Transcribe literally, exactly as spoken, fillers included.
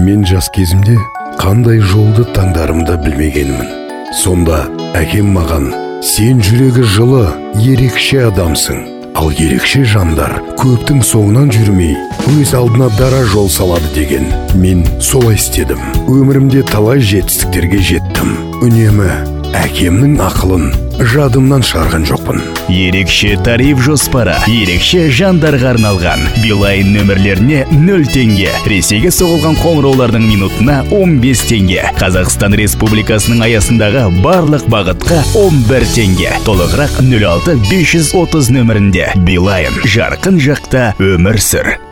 Мен жас кезімде қандай жолды таңдарымды білмегенмін. Сонда әкем маған: сен жүрегі жылы, ерекше адамсың. Ал ерекше жандар көптің соңынан жүрмей, өз алдына дара жол салады деген. Мен солай істедім. Өмірімде талай жетістіктерге жеттім. Үнемі әкемнің ақылын жадымнан шығарған жоқпын. Ерекше тариф жоспары, ерекше жандарға арналған. Билайн нөмірлеріне нөл теңге. Ресейге соғылған қоңыраулардың минутына он бес теңге. Қазақстан Республикасының аясындағы барлық бағытқа он бір теңге. Толығырақ нөл алты бес жүз отыз нөмірінде. Билайн, жарқын жақта өмір сүр.